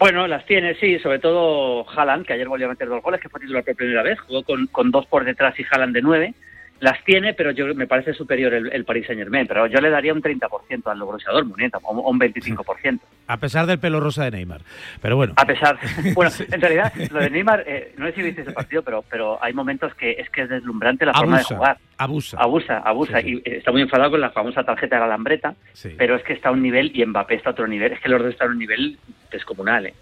Bueno, las tiene, sí, sobre todo Haaland, que ayer volvió a meter 2 goles, que fue titular por primera vez, jugó con 2 por detrás y Haaland de 9. Las tiene, pero me parece superior el Paris Saint-Germain, pero yo le daría un 30% al Borussia Dortmund, o un 25%. A pesar del pelo rosa de Neymar, pero bueno. A pesar, bueno, en realidad, lo de Neymar, no sé si viste ese partido, pero hay momentos que es deslumbrante la forma de jugar. Abusa, sí. Y está muy enfadado con la famosa tarjeta de la Lambreta, sí. Pero es que está a un nivel, y Mbappé está a otro nivel, es que los dos están a un nivel descomunal,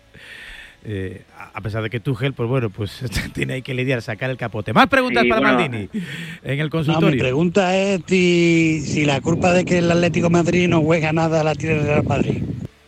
a pesar de que Tuchel, pues bueno, pues tiene ahí que lidiar, sacar el capote. Más preguntas para Maldini en el consultorio. No, mi pregunta es si la culpa de que el Atlético de Madrid no juega nada la tiene el Real Madrid.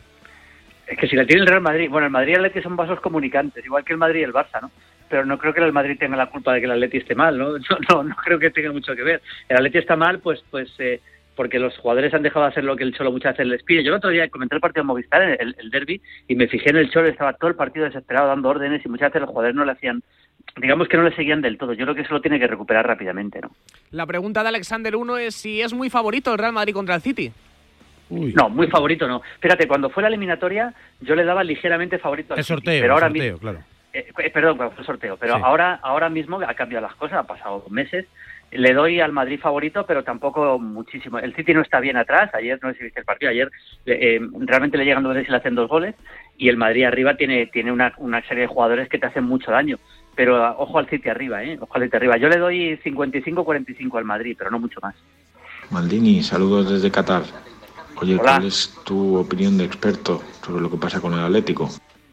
Es que si la tiene el Real Madrid, bueno, el Madrid y el Atleti son vasos comunicantes, igual que el Madrid y el Barça, ¿no? Pero no creo que el Madrid tenga la culpa de que el Atleti esté mal, ¿no? No creo que tenga mucho que ver. El Atleti está mal, pues porque los jugadores han dejado de hacer lo que el Cholo muchas veces les pide. Yo el otro día comenté el partido de Movistar, el derbi, y me fijé en el Cholo, estaba todo el partido desesperado dando órdenes y muchas veces los jugadores no le hacían, digamos que no le seguían del todo. Yo creo que eso lo tiene que recuperar rápidamente, ¿no? La pregunta de Alexander 1 es si es muy favorito el Real Madrid contra el City. Uy. No, muy favorito no. Fíjate, cuando fue la eliminatoria yo le daba ligeramente favorito al City, pero ahora mismo, claro. Perdón, fue el sorteo, pero sí. Ahora mismo ha cambiado las cosas, ha pasado meses. Le doy al Madrid favorito, pero tampoco muchísimo. El City no está bien atrás. Ayer, no sé si viste el partido, ayer realmente le llegan 2 veces y le hacen 2 goles. Y el Madrid arriba tiene una serie de jugadores que te hacen mucho daño. Pero ojo al City arriba, ojo al City arriba. Yo le doy 55-45 al Madrid, pero no mucho más. Maldini, saludos desde Qatar. Oye, Hola. ¿Cuál es tu opinión de experto sobre lo que pasa con el Atlético?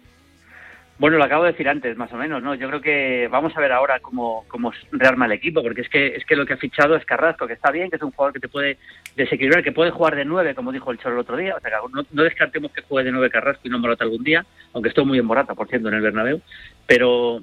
Bueno, lo acabo de decir antes, más o menos, ¿no? Yo creo que vamos a ver ahora cómo rearma el equipo, porque es que lo que ha fichado es Carrasco, que está bien, que es un jugador que te puede desequilibrar, que puede jugar de 9, como dijo el Cholo el otro día. O sea, no descartemos que juegue de 9 Carrasco y no Morata algún día, aunque estuvo muy en Morata, por cierto, en el Bernabéu. Pero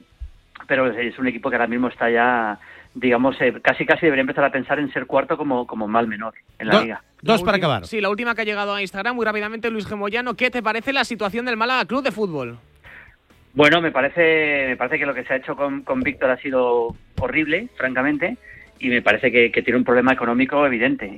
es un equipo que ahora mismo está ya, digamos, casi debería empezar a pensar en ser cuarto como mal menor en la Liga. Dos para acabar. Sí, la última que ha llegado a Instagram, muy rápidamente, Luis G. Moyano. ¿Qué te parece la situación del Málaga Club de Fútbol? Bueno, me parece que lo que se ha hecho con Víctor ha sido horrible, francamente, y me parece que tiene un problema económico evidente.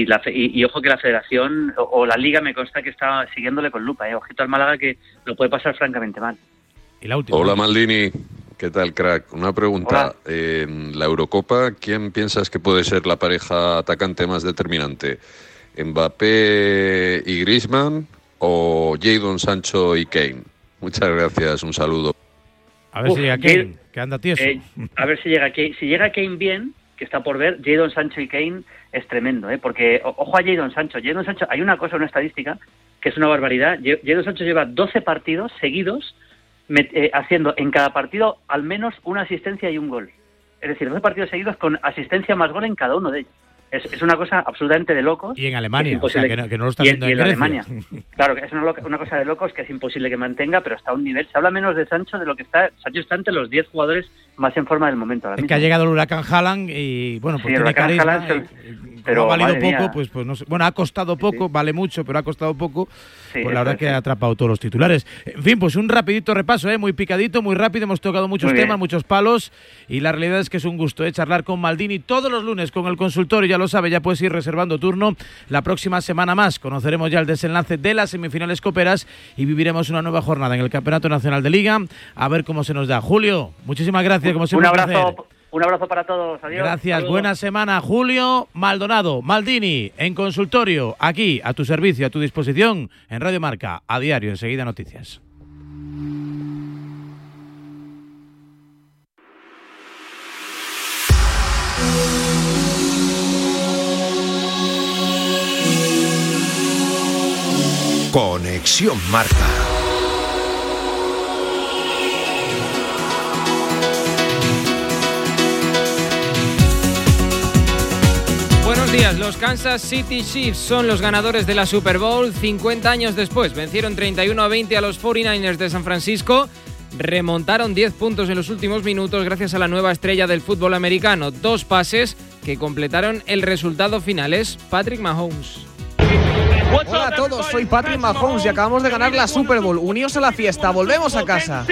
Y ojo que la Federación o la Liga me consta que está siguiéndole con lupa. Ojito al Málaga, que lo puede pasar francamente mal. Y la última. Hola Maldini, ¿qué tal, crack? Una pregunta. En la Eurocopa, ¿quién piensas que puede ser la pareja atacante más determinante? ¿Mbappé y Griezmann o Jadon Sancho y Kane? Muchas gracias, un saludo. A ver si llega Kane, que anda tieso. A ver si llega Kane. Si llega Kane bien, que está por ver, Jadon Sancho y Kane es tremendo, porque ojo a Jadon Sancho. Jadon Sancho, hay una cosa, una estadística, que es una barbaridad. Jadon Sancho lleva 12 partidos seguidos haciendo en cada partido al menos una asistencia y un gol. Es decir, 12 partidos seguidos con asistencia más gol en cada uno de ellos. Es una cosa absolutamente de locos. Y en Alemania, o sea, que no lo está haciendo en Grecia. Alemania. Claro, que es una cosa de locos que es imposible que mantenga, pero está a un nivel. Se habla menos de Sancho de lo que está. Sancho está entre los 10 jugadores más en forma del momento. Ahora mismo. Que ha llegado el huracán Haaland y, bueno, pues tiene carisma. Pero ha valido poco, pues no sé. Bueno, ha costado poco, sí. Vale mucho, pero ha costado poco. Sí, pues la verdad que ha atrapado todos los titulares. En fin, pues un rapidito repaso, muy picadito, muy rápido. Hemos tocado muchos temas, muchos palos. Y la realidad es que es un gusto charlar con Maldini todos los lunes con el consultorio. Ya lo sabe, ya puedes ir reservando turno. La próxima semana más conoceremos ya el desenlace de las semifinales coperas y viviremos una nueva jornada en el Campeonato Nacional de Liga. A ver cómo se nos da. Julio, muchísimas gracias. Como siempre, un abrazo para todos. Adiós. Gracias. Saludos. Buena semana, Julio Maldonado. Maldini, en consultorio, aquí, a tu servicio, a tu disposición, en Radio Marca, a diario, enseguida noticias. Conexión Marca. Buenos días, los Kansas City Chiefs son los ganadores de la Super Bowl 50 años después. Vencieron 31-20 a los 49ers de San Francisco, remontaron 10 puntos en los últimos minutos gracias a la nueva estrella del fútbol americano. 2 pases que completaron el resultado final. Es Patrick Mahomes. Hola a todos, soy Patrick Mahomes y acabamos de ganar la Super Bowl. Uníos a la fiesta, volvemos a casa.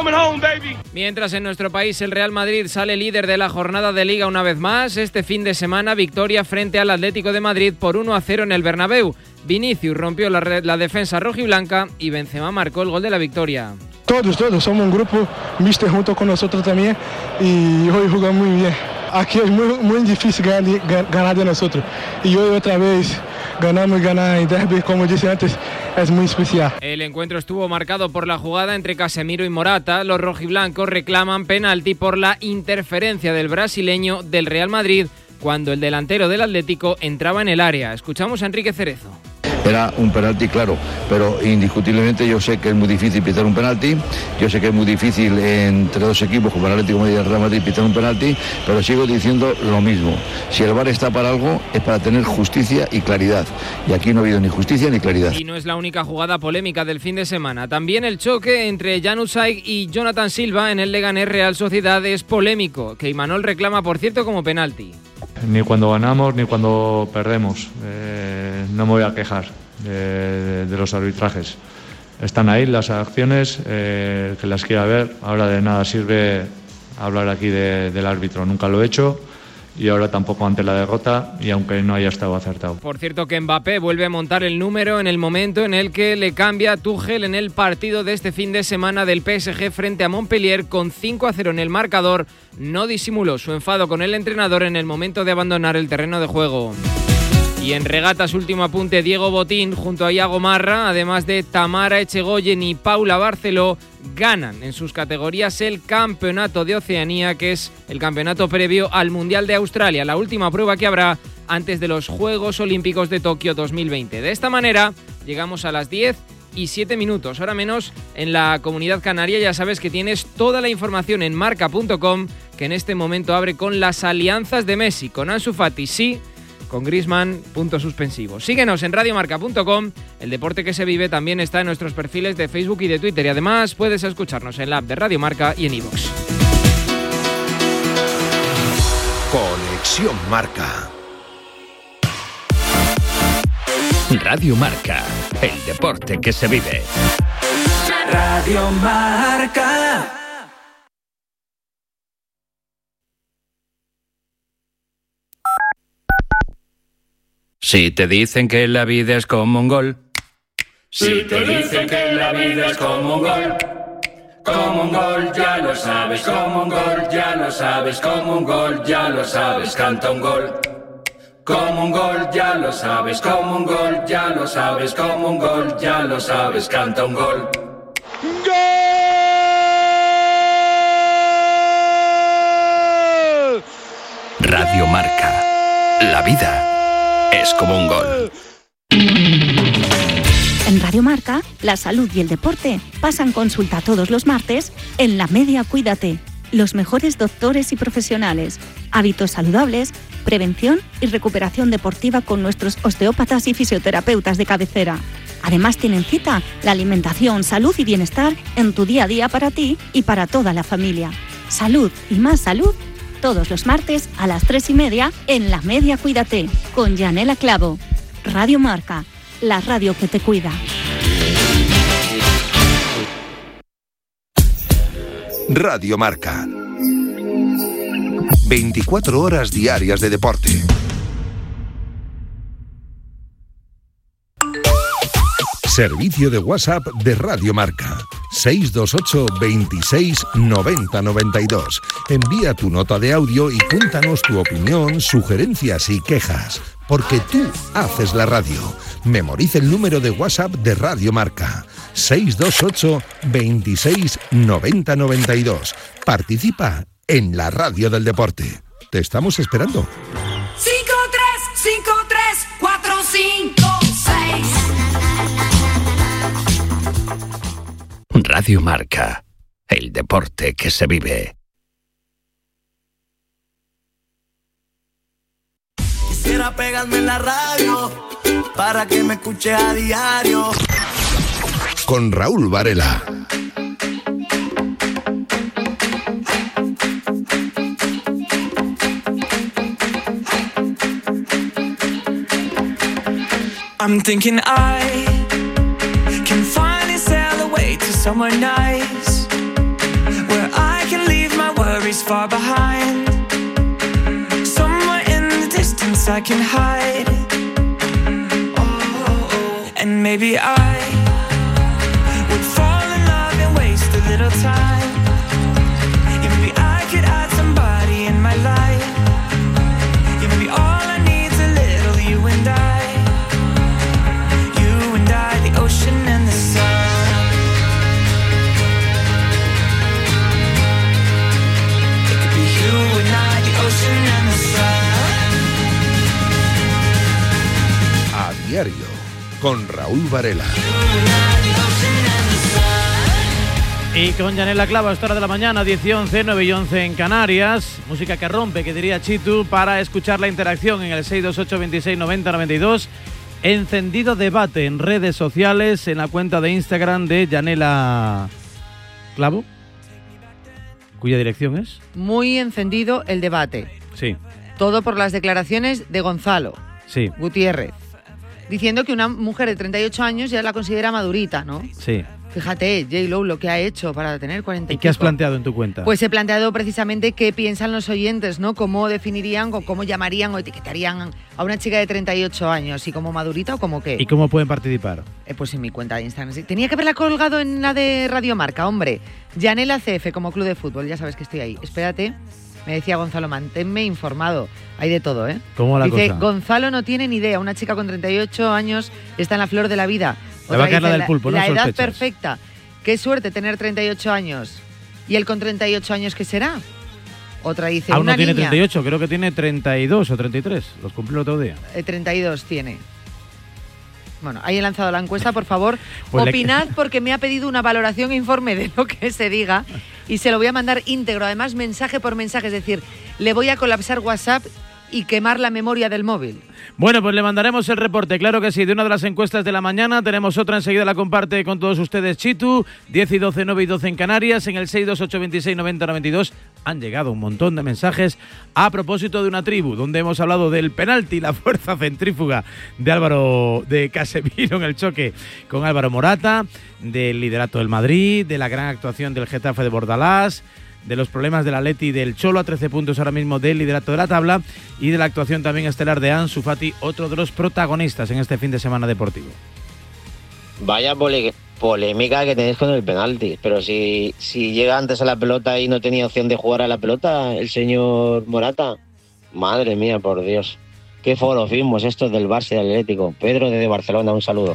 Mientras en nuestro país el Real Madrid sale líder de la jornada de Liga una vez más, este fin de semana victoria frente al Atlético de Madrid por 1-0 en el Bernabéu. Vinicius rompió la defensa rojiblanca y Benzema marcó el gol de la victoria. Todos somos un grupo, mister junto con nosotros también y hoy jugamos muy bien. Aquí es muy difícil ganar de nosotros y hoy otra vez ganamos y ganar en derby, como dije antes, es muy especial. El encuentro estuvo marcado por la jugada entre Casemiro y Morata. Los rojiblancos reclaman penalti por la interferencia del brasileño del Real Madrid cuando el delantero del Atlético entraba en el área. Escuchamos a Enrique Cerezo. Era un penalti claro, pero indiscutiblemente yo sé que es muy difícil pitar un penalti, yo sé que es muy difícil entre dos equipos como el Atlético de Madrid y el Real Madrid pitar un penalti, pero sigo diciendo lo mismo. Si el VAR está para algo, es para tener justicia y claridad. Y aquí no ha habido ni justicia ni claridad. Y no es la única jugada polémica del fin de semana. También el choque entre Jan Usaik y Jonathan Silva en el Leganés Real Sociedad es polémico, que Imanol reclama, por cierto, como penalti. Ni cuando ganamos ni cuando perdemos. No me voy a quejar de los arbitrajes. Están ahí las acciones, que las quiera ver. Ahora de nada sirve hablar aquí del árbitro. Nunca lo he hecho y ahora tampoco ante la derrota, y aunque no haya estado acertado. Por cierto, que Mbappé vuelve a montar el número en el momento en el que le cambia a Tuchel en el partido de este fin de semana del PSG frente a Montpellier con 5-0 en el marcador. No disimuló su enfado con el entrenador en el momento de abandonar el terreno de juego. Y en regatas, último apunte, Diego Botín junto a Iago Marra, además de Tamara Echegoyen y Paula Barceló, ganan en sus categorías el Campeonato de Oceanía, que es el campeonato previo al Mundial de Australia, la última prueba que habrá antes de los Juegos Olímpicos de Tokio 2020. De esta manera, llegamos a las 10:07, hora menos en la Comunidad Canaria. Ya sabes que tienes toda la información en marca.com, que en este momento abre con las alianzas de Messi, con Ansu Fati, sí, con Griezmann, puntos suspensivos. Síguenos en radiomarca.com. El deporte que se vive también está en nuestros perfiles de Facebook y de Twitter. Y además puedes escucharnos en la app de Radio Marca y en iVoox. Conexión Marca. Radio Marca. El deporte que se vive. Radio Marca. Si te dicen que la vida es como un gol. Si te dicen que la vida es como un gol, ya lo sabes, como un gol, ya lo sabes, como un gol, ya lo sabes, canta un gol. Como un gol, ya lo sabes, como un gol, ya lo sabes, como un gol, ya lo sabes, canta un gol. ¡Gol! Radio Marca. La vida es como un gol. En Radio Marca, la salud y el deporte pasan consulta todos los martes en La Media Cuídate. Los mejores doctores y profesionales, hábitos saludables, prevención y recuperación deportiva con nuestros osteópatas y fisioterapeutas de cabecera. Además tienen cita la alimentación, salud y bienestar en tu día a día para ti y para toda la familia. Salud y más salud todos los martes a las 3:30 en La Media Cuídate con Yanela Clavo. Radio Marca, la radio que te cuida. Radio Marca. 24 horas diarias de deporte. Servicio de WhatsApp de Radio Marca. 628 26 90 92. Envía tu nota de audio y cuéntanos tu opinión, sugerencias y quejas. Porque tú haces la radio. Memoriza el número de WhatsApp de Radio Marca. 628 26 90 92. Participa en la radio del deporte. Te estamos esperando. 5-3-5-3-4-5-6. Radio Marca. El deporte que se vive. Quisiera pegarme en la radio para que me escuche a diario. Con Raúl Varela. I'm thinking I can finally sail away to somewhere nice, where I can leave my worries far behind. Somewhere in the distance I can hide. Oh, and maybe I would fall in love and waste a little time. Yeah, maybe I could add somebody in my life. Yeah, maybe all I need's a little you and I. You and I, the ocean and the sun. It could be you and I, the ocean and the sun. A diario, con Raúl Varela. Y con Yanela Clavo a esta hora de la mañana, 10 y 11, 9 y 11 en Canarias. Música que rompe, que diría Chitu, para escuchar la interacción en el 628 26 90 92. Encendido debate en redes sociales, en la cuenta de Instagram de Yanela Clavo. ¿Cuya dirección es? Muy encendido el debate. Sí. Todo por las declaraciones de Gonzalo Gutiérrez, diciendo que una mujer de 38 años ya la considera madurita, ¿no? Sí. Fíjate, J-Lo, lo que ha hecho para tener 40 ¿Y qué has planteado en tu cuenta? Pues he planteado precisamente qué piensan los oyentes, ¿no? Cómo definirían o cómo llamarían o etiquetarían a una chica de 38 años, ¿y como madurita o como qué? ¿Y cómo pueden participar? Pues en mi cuenta de Instagram. Sí. Tenía que haberla colgado en la de Radio Marca, hombre. Yanela CF como club de fútbol, ya sabes que estoy ahí. Espérate, me decía Gonzalo, manténme informado. Hay de todo, ¿eh? ¿Cómo la Dice, cosa? Gonzalo no tiene ni idea, una chica con 38 años está en la flor de la vida. Le va a caer la del pulpo, ¿no? La edad Sospechas. perfecta. Qué suerte tener 38 años. ¿Y él con 38 años qué será? Otra dice, Aún una no tiene niña. 38, creo que tiene 32 o 33. Los cumplió el otro día. 32 tiene. Bueno, ahí he lanzado la encuesta, por favor. Pues opinad porque me ha pedido una valoración e informe de lo que se diga y se lo voy a mandar íntegro, además mensaje por mensaje, es decir, le voy a colapsar WhatsApp y quemar la memoria del móvil. Bueno, pues le mandaremos el reporte, claro que sí, de una de las encuestas de la mañana. Tenemos otra, enseguida la comparte con todos ustedes Chitu. 10 y 12, 9 y 12 en Canarias. En el 628 26 90 92 han llegado un montón de mensajes a propósito de una tribu, donde hemos hablado del penalti, la fuerza centrífuga de Casemiro en el choque con Álvaro Morata, del liderato del Madrid, de la gran actuación del Getafe de Bordalás, de los problemas del Atleti y del Cholo, a 13 puntos ahora mismo del liderato de la tabla, y de la actuación también estelar de Ansu Fati, otro de los protagonistas en este fin de semana deportivo. Vaya polémica que tenéis con el penalti, pero si llega antes a la pelota y no tenía opción de jugar a la pelota el señor Morata, madre mía, por Dios, qué forofismos estos del Barça y del Atlético. Pedro desde Barcelona, un saludo.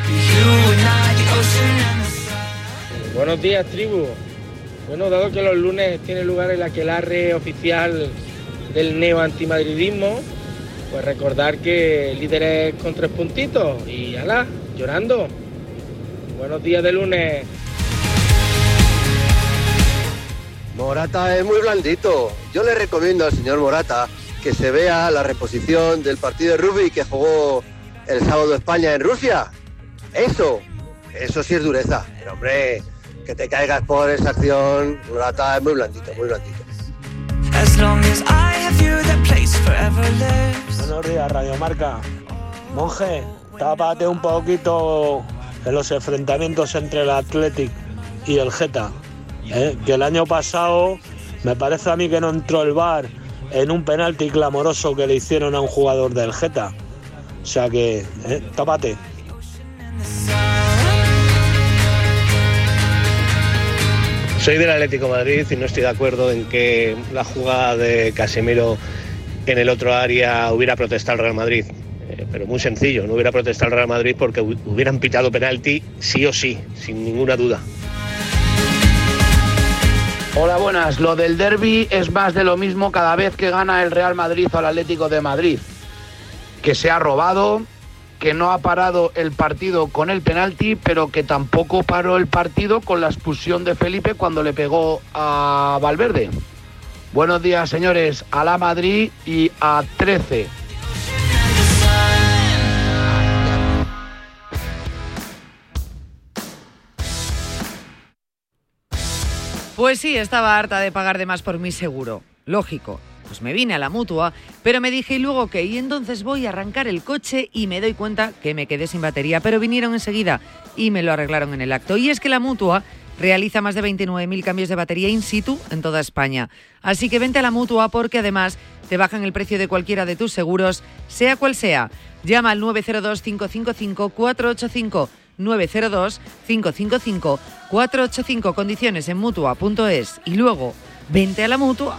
Buenos días, tribu. Bueno, dado que los lunes tiene lugar el aquelarre oficial del neo-antimadridismo, pues recordar que el líder es con 3 puntitos y alá, llorando. Buenos días de lunes. Morata es muy blandito. Yo le recomiendo al señor Morata que se vea la reposición del partido de rugby que jugó el sábado España en Rusia. Eso sí es dureza. Pero hombre, que te caigas por esa acción, Morata es muy blandito, muy blandito. Buenos días, Radio Marca. Monje, tápate un poquito en los enfrentamientos entre el Athletic y el Geta. Que el año pasado me parece a mí que no entró el VAR en un penalti clamoroso que le hicieron a un jugador del Geta. O sea que, tápate. Soy del Atlético de Madrid y no estoy de acuerdo en que la jugada de Casemiro en el otro área hubiera protestado el Real Madrid. Pero muy sencillo, no hubiera protestado el Real Madrid porque hubieran pitado penalti sí o sí, sin ninguna duda. Hola, buenas. Lo del derbi es más de lo mismo cada vez que gana el Real Madrid o el Atlético de Madrid. Que se ha robado, que no ha parado el partido con el penalti, pero que tampoco paró el partido con la expulsión de Felipe cuando le pegó a Valverde. Buenos días, señores. A la Madrid y a 13. Pues sí, estaba harta de pagar de más por mi seguro. Lógico. Pues me vine a la Mutua, pero me dije, ¿y luego qué? Y entonces voy a arrancar el coche y me doy cuenta que me quedé sin batería, pero vinieron enseguida y me lo arreglaron en el acto. Y es que la Mutua realiza más de 29.000 cambios de batería in situ en toda España. Así que vente a la Mutua porque además te bajan el precio de cualquiera de tus seguros, sea cual sea. Llama al 902-555-485, 902-555-485, condiciones en Mutua.es. Y luego, vente a la Mutua.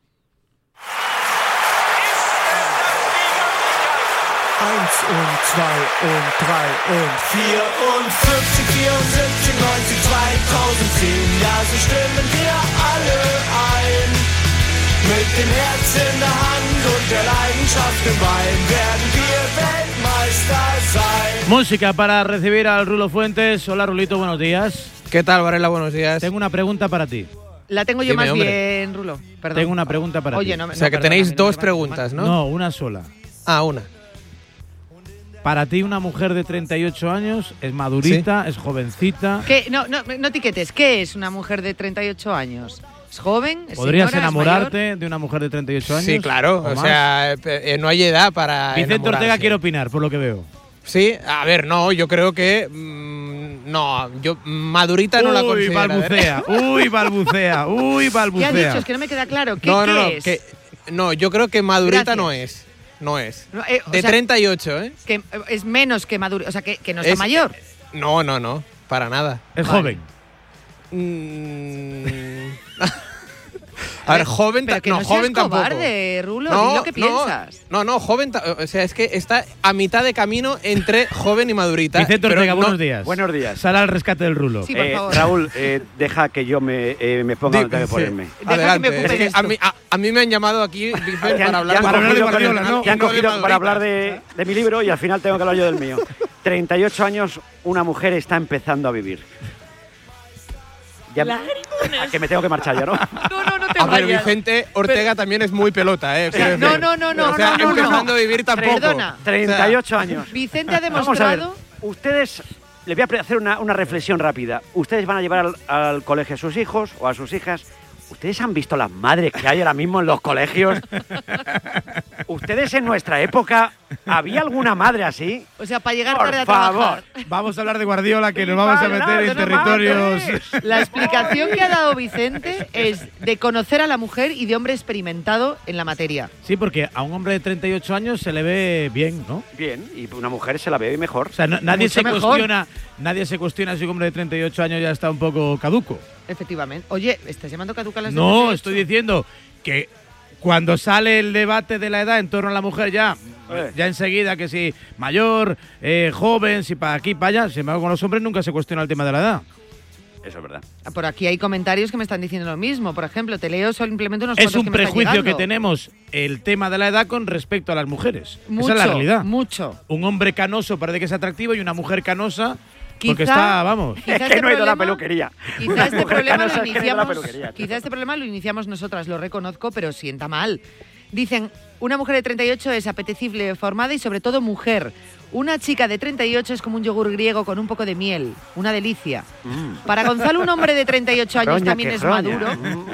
1 und 2 und 3 und 4 und 50, 74, 90, 2010. Ja, so stimmen wir alle ein. Mit dem Herz in der Hand und der Leidenschaft im Bein werden wir Weltmeister sein. Música para recibir al Rulo Fuentes. Hola, Rulito, buenos días. ¿Qué tal, Varela? Buenos días. Tengo una pregunta para ti. La tengo yo. Dime, más hombre. Bien, Rulo. Perdón. Tengo una pregunta para ti. O sea, que tenéis dos preguntas, ¿no? No, una sola. Ah, una. Para ti, una mujer de 38 años es madurita, ¿sí? Es jovencita. ¿Qué? No etiquetes. ¿Qué es una mujer de 38 años? ¿Es joven? ¿Es ¿Podrías señora, enamorarte de una mujer de 38 años? Sí, claro. O sea, no hay edad para Vicente enamorarse. Ortega quiere opinar, por lo que veo. Sí, a ver, no, yo creo que… no, yo madurita no la considero. Uy, balbucea. ¿Qué has dicho? Es que no me queda claro. ¿Qué es? No, yo creo que madurita no es. No es. No, de 38, ¿eh? Que es menos que maduro, o sea, que no está mayor. No, para nada. Es joven. A ver, joven, pero que no joven seas tampoco. Cobarde, Rulo, di lo que piensas. No, joven, o sea, es que está a mitad de camino entre joven y madurita. Vicente Ortega, buenos días. Buenos días. Sal al rescate del Rulo. Sí, por favor. Raúl, deja que yo me ponga donde tengo que ponerme. Adelante. Que me ocupe a mí me han llamado aquí, Vicente, para hablar de Guardiola, ¿no? Te han cogido para hablar de mi libro y al final tengo que hablar yo del mío. 38 años, una mujer está empezando a vivir. Ya, que me tengo que marchar ya, ¿no? No te a vayas. ver, Vicente Ortega también es muy pelota, ¿eh? No. O sea, empezando a vivir tampoco. Perdona. 38 años. Vicente ha demostrado… Vamos a ver, ustedes… Les voy a hacer una reflexión rápida. Ustedes van a llevar al colegio a sus hijos o a sus hijas. ¿Ustedes han visto las madres que hay ahora mismo en los colegios? ¿Ustedes en nuestra época había alguna madre así? O sea, para llegar Por tarde a favor. trabajar. Vamos a hablar de Guardiola, que nos vamos a meter en territorios… La explicación que ha dado Vicente es de conocer a la mujer y de hombre experimentado en la materia. Sí, porque a un hombre de 38 años se le ve bien, ¿no? Bien, y una mujer se la ve mejor. O sea, nadie se cuestiona si un hombre de 38 años ya está un poco caduco. Efectivamente. Oye, ¿estás llamando caduca a las No, 38? estoy diciendo que cuando sale el debate de la edad en torno a la mujer ya enseguida que si mayor, joven, si para aquí, para allá, sin embargo con los hombres nunca se cuestiona el tema de la edad. Eso es verdad. Por aquí hay comentarios que me están diciendo lo mismo. Por ejemplo, te leo simplemente unos Es cuantos un que me están prejuicio que llegando. tenemos el tema de la edad con respecto a las mujeres. Mucho, esa es la realidad. Mucho. Un hombre canoso parece que es atractivo y una mujer canosa… Porque Quizá, está, vamos… Es que no he ido a la peluquería. Quizá este problema lo iniciamos nosotras, lo reconozco, pero sienta mal. Dicen, una mujer de 38 es apetecible, formada y sobre todo mujer. Una chica de 38 es como un yogur griego con un poco de miel, una delicia. Para Gonzalo, un hombre de 38 años también es maduro.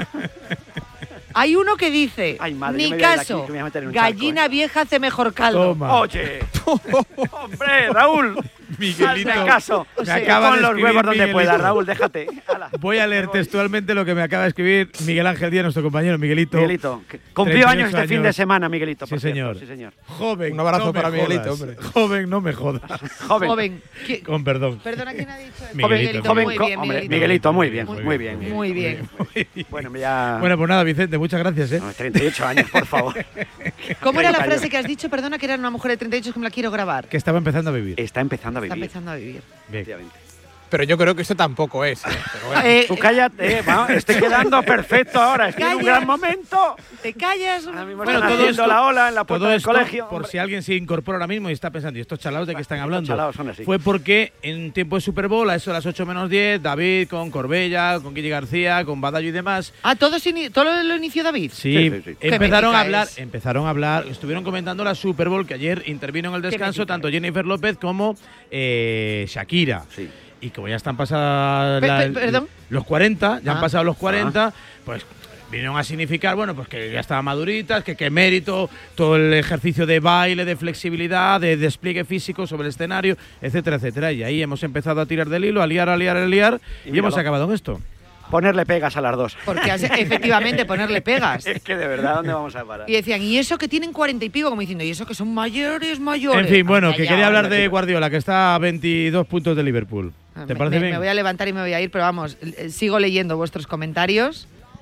Hay uno que dice, ni caso, gallina vieja hace mejor caldo. Toma. Oye, hombre, Raúl, Miguelito, hazme caso. me acaba Pon de los escribir huevos donde Miguelito. puedas, Raúl, déjate. Ala. Voy a leer textualmente lo que me acaba de escribir Miguel Ángel Díaz, nuestro compañero Miguelito. Miguelito, que cumplió años este fin de semana, Miguelito. Sí, por cierto. señor. Sí, señor. Joven, Un abrazo no me para jodas. Miguelito, hombre. Joven, no me jodas. Joven. Con perdón. Perdona, ¿quién ha dicho eso? Miguelito. Joven, muy bien, hombre, Miguelito. Miguelito, muy bien, Muy bien. Muy bien. Bueno, ya… Bueno, pues nada, Vicente, muchas gracias, ¿eh? No, 38 años, por favor. ¿Cómo era la 30 frase años. que has dicho? Perdona, que era una mujer de 38 que me la quiero grabar. Que estaba empezando a vivir. Está empezando a Está vivir. empezando a vivir. Bien. Efectivamente. Pero yo creo que esto tampoco es. Pero bueno. Tú cállate, vamos, estoy quedando perfecto ahora, estoy en un gran momento. ¿Te callas? Ahora mismo Bueno, están todo haciendo esto- la ola en la puerta Todo del esto, colegio. por si alguien se incorpora ahora mismo y está pensando, ¿y estos chalados de qué están hablando? chalados son así. Fue porque en tiempo de Super Bowl, a eso de las 8 menos 10, David con Corbella, con Guille García, con Badallo y demás. Ah, todo lo inició David. Sí, sí. empezaron a Qué hablar, estuvieron comentando la Super Bowl, que ayer intervino en el descanso mítica tanto Jennifer López como Shakira. Sí. Y como ya están pasadas Perdón. los 40, ya han pasado los 40, pues vinieron a significar, bueno, pues que ya estaban maduritas, que mérito, todo el ejercicio de baile, de flexibilidad, de despliegue físico sobre el escenario, etcétera, etcétera. Y ahí hemos empezado a tirar del hilo, a liar, y hemos acabado en esto. Ponerle pegas a las dos. Porque efectivamente ponerle pegas. Es que de verdad, ¿dónde vamos a parar? Y decían, y eso que tienen 40 y pico, como diciendo, y eso que son mayores. En fin, bueno, que quería hablar de Guardiola, que está a 22 puntos de Liverpool. ¿Te parece bien? Me voy a levantar y me voy a ir, pero vamos, sigo leyendo vuestros comentarios.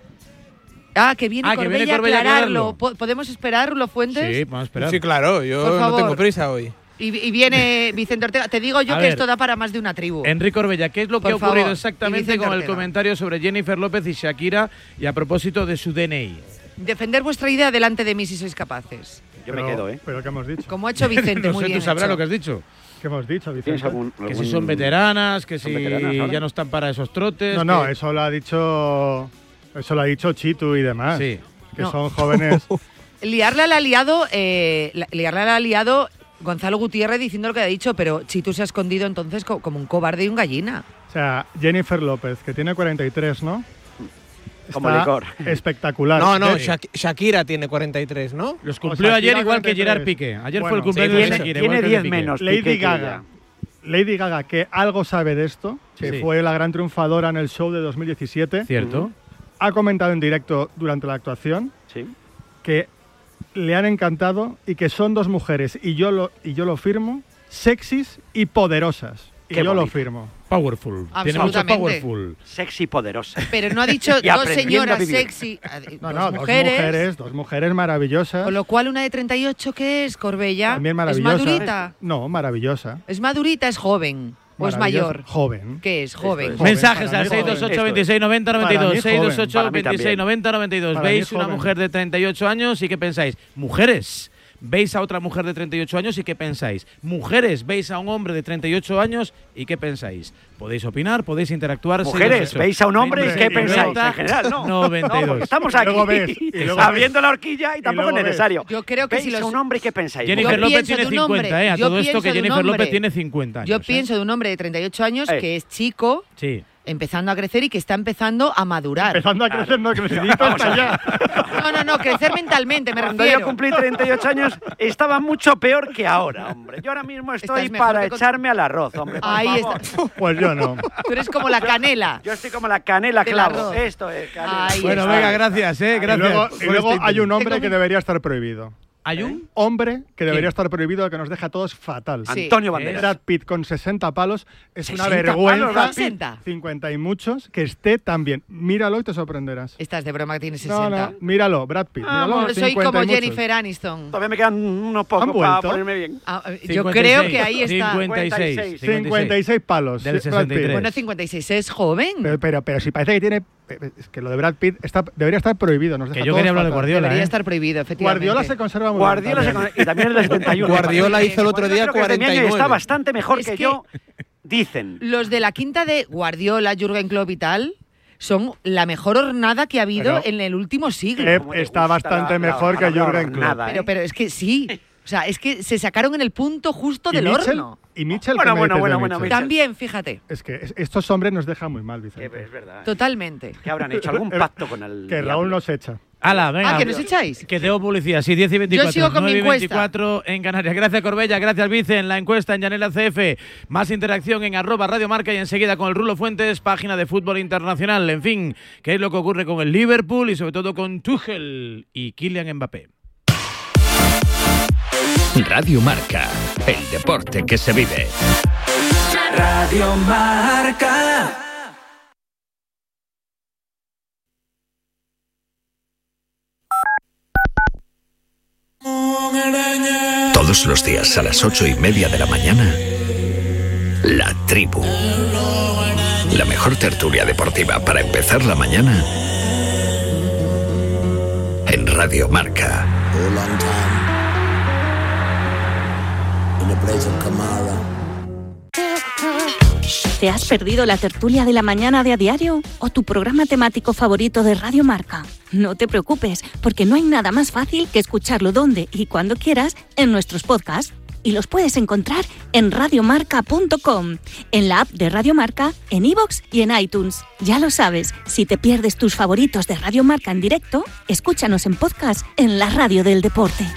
Que viene Corbella a aclararlo. ¿Podemos esperarlo, Fuentes? Sí, vamos a esperar. Sí, claro, yo no tengo prisa hoy. Y viene Vicente Ortega. Te digo yo que esto da para más de una tribu. Enrique Corbella, ¿qué es lo que ha ocurrido exactamente con el comentario sobre Jennifer López y Shakira y a propósito de su DNI? Defender vuestra idea delante de mí si sois capaces. Yo me quedo, ¿eh? ¿Pero qué hemos dicho? Como ha hecho Vicente, muy bien tú sabrás hecho. lo que has dicho. ¿Qué hemos dicho, Vicente? Que si son veteranas, que si ya no están para esos trotes. No, eso lo ha dicho Chitu y demás. Sí. Que son jóvenes. Liarla la ha liado Gonzalo Gutiérrez diciendo lo que ha dicho, pero Chitu se ha escondido entonces como un cobarde y un gallina. O sea, Jennifer López, que tiene 43, ¿no? Como licor. Espectacular. No, Shakira tiene 43, ¿no? Los cumplió ayer igual 43. Que Gerard Piqué. Ayer fue el cumpleaños de Shakira. Tiene 10 menos. Lady Gaga, que algo sabe de esto, que fue la gran triunfadora en el show de 2017. Cierto. Ha comentado en directo durante la actuación que le han encantado y que son dos mujeres, y yo lo firmo, sexys y poderosas. Y yo lo firmo. Powerful. Tiene mucho powerful. Sexy y poderosa. Pero no ha dicho dos señoras sexy. Dos mujeres maravillosas. Con lo cual, una de 38, ¿qué es, Corbella? También maravillosa. ¿Es madurita? No, maravillosa. ¿Es madurita, es joven? ¿O es mayor? Joven. ¿Qué es? Joven. Mensajes al 628 26 90 92. 628 26 90 92. ¿Veis una mujer de 38 años y qué pensáis? ¿Mujeres? ¿Veis a otra mujer de 38 años y qué pensáis? Mujeres, ¿veis a un hombre de 38 años y qué pensáis? Podéis opinar, podéis interactuar. Mujeres, ¿veis a un hombre y qué pensáis? En general, no. 92. Estamos aquí abriendo la horquilla y tampoco es necesario. Yo creo que ¿Veis a un hombre y qué pensáis? Jennifer López tiene 50, a todo esto que Jennifer López tiene 50 años. Yo pienso de un hombre de 38 años que es chico. Sí. Empezando a crecer y que está empezando a madurar. Empezando a crecer, no, crecidito hasta allá. No, crecer mentalmente, me refiero. Cuando yo cumplí 38 años, estaba mucho peor que ahora, hombre. Yo ahora mismo estoy para echarme al arroz, hombre. Ahí está. Pues yo no. Tú eres como la canela. Yo estoy como la canela clavo. Esto es canela. Bueno, venga, gracias, gracias. Y luego hay un hombre que debería estar prohibido. ¿Hay un hombre que debería estar prohibido, que nos deja a todos fatal? Sí. Antonio Banderas. Brad Pitt con 60 palos. Es una vergüenza. Palos, 60. 50 y muchos. Que esté tan bien. Míralo y te sorprenderás. Estás de broma que tiene 60. No, míralo, Brad Pitt. Míralo, soy como Jennifer Aniston. Todavía me quedan unos pocos para ponerme bien. Yo creo que ahí está. 56 palos. Del 63. Bueno, 56 es joven. Pero si parece que tiene... Es que lo de Brad Pitt debería estar prohibido. Nos deja que yo quería hablar de Guardiola. Debería estar prohibido, efectivamente. Guardiola se conserva muy bien. Y también el de 71. Guardiola hizo el otro día 49. Está bastante mejor que yo, dicen. Los de la quinta de Guardiola, Jürgen Klopp y tal, son la mejor hornada que ha habido en el último siglo. Está bastante mejor que Jürgen Klopp. Pero es que sí. O sea, es que se sacaron en el punto justo del horno. Y Mitchell, bueno. También, fíjate. Es que estos hombres nos dejan muy mal, Vicente. Es verdad. Totalmente. ¿Qué habrán hecho? ¿Algún pacto con el Que Raúl nos echa. ¡Hala, venga! ¿Que nos echáis? Que tengo publicidad, sí, 10 y 24. Yo sigo con 9 mi encuesta. 24 en Canarias. Gracias, Corbella, gracias, Vice, en la encuesta en Yanela CF. Más interacción en @Radio Marca y enseguida con el Rulo Fuentes, página de fútbol internacional. En fin, ¿qué es lo que ocurre con el Liverpool y sobre todo con Tuchel y Kylian Mbappé? Radio Marca, el deporte que se vive. Radio Marca. Todos los días a las 8:30 de la mañana, La Tribu. La mejor tertulia deportiva para empezar la mañana en Radio Marca. ¿Te has perdido la tertulia de la mañana de A Diario o tu programa temático favorito de Radio Marca? No te preocupes, porque no hay nada más fácil que escucharlo donde y cuando quieras en nuestros podcasts. y los puedes encontrar en radiomarca.com, en la app de Radio Marca, en iVoox y en iTunes. Ya lo sabes, si te pierdes tus favoritos de Radio Marca en directo, escúchanos en podcast en la radio del deporte.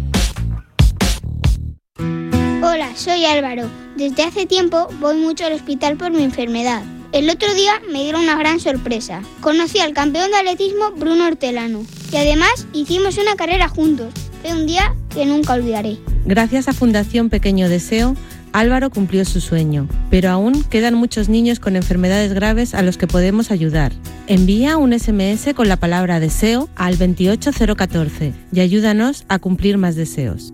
Hola, soy Álvaro. Desde hace tiempo voy mucho al hospital por mi enfermedad. El otro día me dieron una gran sorpresa. Conocí al campeón de atletismo Bruno Hortelano y además hicimos una carrera juntos. Fue un día que nunca olvidaré. Gracias a Fundación Pequeño Deseo, Álvaro cumplió su sueño, pero aún quedan muchos niños con enfermedades graves a los que podemos ayudar. Envía un SMS con la palabra deseo al 28014 y ayúdanos a cumplir más deseos.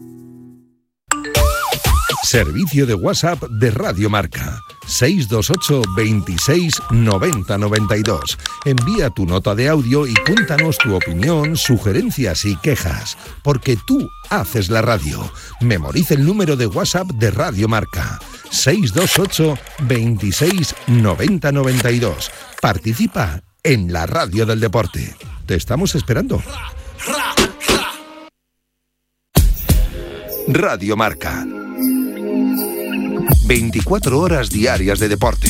Servicio de WhatsApp de Radio Marca. 628 26 90 92. Envía tu nota de audio y cuéntanos tu opinión, sugerencias y quejas, porque tú haces la radio. Memoriza el número de WhatsApp de Radio Marca. 628 26 90 92. Participa en la radio del deporte. Te estamos esperando. Radio Marca. 24 horas diarias de deporte.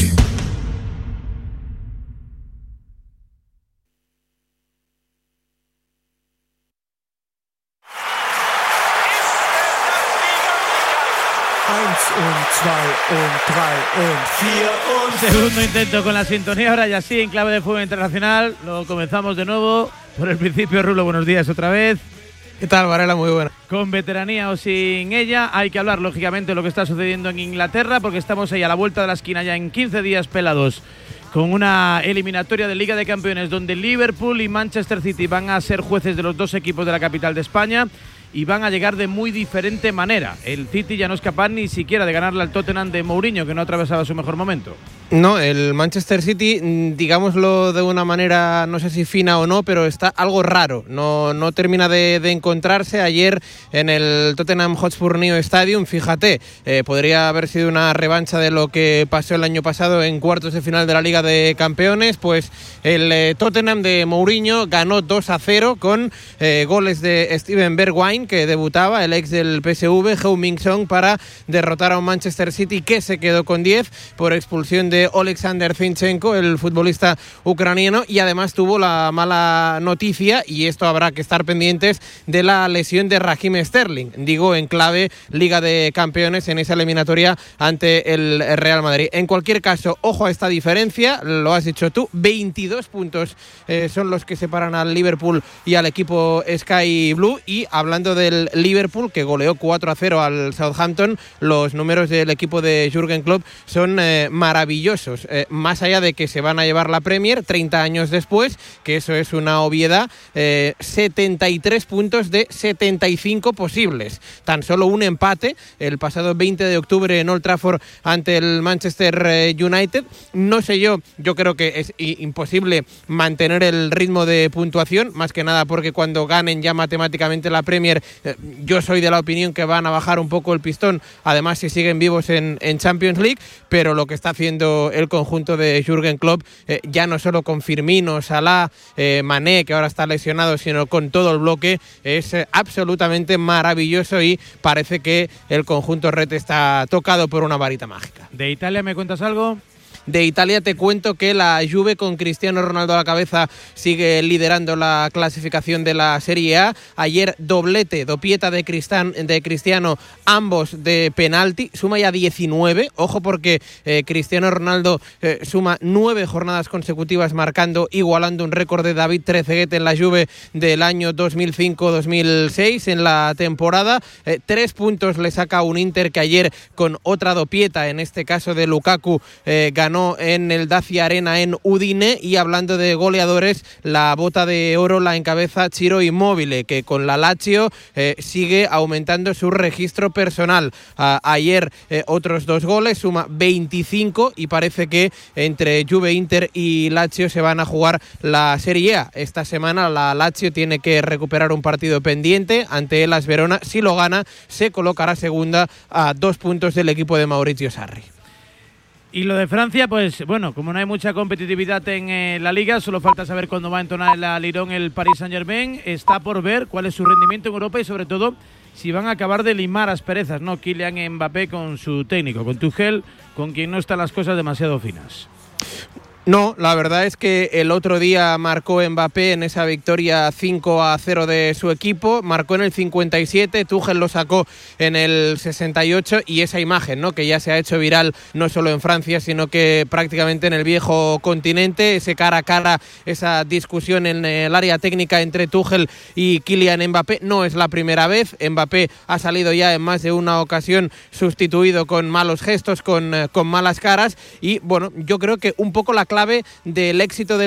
Segundo intento con la sintonía, ahora ya sí, en clave de fútbol internacional. Lo comenzamos de nuevo. Por el principio, Rulo, buenos días otra vez. ¿Qué tal, Varela? Muy buena. Con veteranía o sin ella, hay que hablar, lógicamente, de lo que está sucediendo en Inglaterra, porque estamos ahí a la vuelta de la esquina ya en 15 días pelados, con una eliminatoria de Liga de Campeones, donde Liverpool y Manchester City van a ser jueces de los dos equipos de la capital de España y van a llegar de muy diferente manera. El City ya no es capaz ni siquiera de ganarle al Tottenham de Mourinho, que no atravesaba su mejor momento. No, el Manchester City, digámoslo de una manera, no sé si fina o no, pero está algo raro. No termina de encontrarse. Ayer en el Tottenham Hotspur New Stadium, fíjate, podría haber sido una revancha de lo que pasó el año pasado en cuartos de final de la Liga de Campeones. Pues el Tottenham de Mourinho ganó 2-0 con goles de Steven Bergwijn, que debutaba, el ex del PSV, Heung-min Son, para derrotar a un Manchester City que se quedó con 10 por expulsión de Oleksandr Zinchenko, el futbolista ucraniano, y además tuvo la mala noticia, y esto habrá que estar pendientes, de la lesión de Raheem Sterling, digo en clave Liga de Campeones en esa eliminatoria ante el Real Madrid. En cualquier caso, ojo a esta diferencia, lo has dicho tú, 22 puntos son los que separan al Liverpool y al equipo Sky Blue. Y hablando del Liverpool, que goleó 4-0 al Southampton, los números del equipo de Jürgen Klopp son maravillosos. Más allá de que se van a llevar la Premier 30 años después, que eso es una obviedad, 73 puntos de 75 posibles. Tan solo un empate el pasado 20 de octubre en Old Trafford ante el Manchester United. No sé yo creo que es imposible mantener el ritmo de puntuación, más que nada porque cuando ganen ya matemáticamente la Premier, yo soy de la opinión que van a bajar un poco el pistón, además si siguen vivos en Champions League, pero lo que está haciendo el conjunto de Jürgen Klopp, ya no solo con Firmino, Salah, Mané, que ahora está lesionado, sino con todo el bloque, es absolutamente maravilloso, y parece que el conjunto red está tocado por una varita mágica. ¿De Italia me cuentas algo? De Italia te cuento que la Juve, con Cristiano Ronaldo a la cabeza, sigue liderando la clasificación de la Serie A. Ayer doblete, dopieta de Cristiano, ambos de penalti, suma ya 19. Ojo porque Cristiano Ronaldo suma 9 jornadas consecutivas marcando, igualando un récord de David Trezeguet en la Juve del año 2005-2006 en la temporada. 3 puntos le saca un Inter que ayer, con otra dopieta, en este caso de Lukaku, ganó en el Dacia Arena en Udine. Y hablando de goleadores, la bota de oro la encabeza Ciro Immobile, que con la Lazio sigue aumentando su registro personal. Ayer otros 2 goles, suma 25, y parece que entre Juve, Inter y Lazio se van a jugar la Serie A. Esta semana la Lazio tiene que recuperar un partido pendiente ante el AS Verona. Si lo gana, se colocará segunda a 2 puntos del equipo de Maurizio Sarri. Y lo de Francia, pues bueno, como no hay mucha competitividad en la Liga, solo falta saber cuándo va a entonar el alirón el Paris Saint-Germain. Está por ver cuál es su rendimiento en Europa y sobre todo si van a acabar de limar asperezas, ¿no? Kylian Mbappé con su técnico, con Tuchel, con quien no están las cosas demasiado finas. No, la verdad es que el otro día marcó Mbappé en esa victoria 5-0 de su equipo, marcó en el 57, Tuchel lo sacó en el 68 y esa imagen, ¿no?, que ya se ha hecho viral no solo en Francia, sino que prácticamente en el viejo continente, ese cara a cara, esa discusión en el área técnica entre Tuchel y Kylian Mbappé, no es la primera vez. Mbappé ha salido ya en más de una ocasión sustituido con malos gestos, con malas caras y bueno, yo creo que un poco la clave del éxito del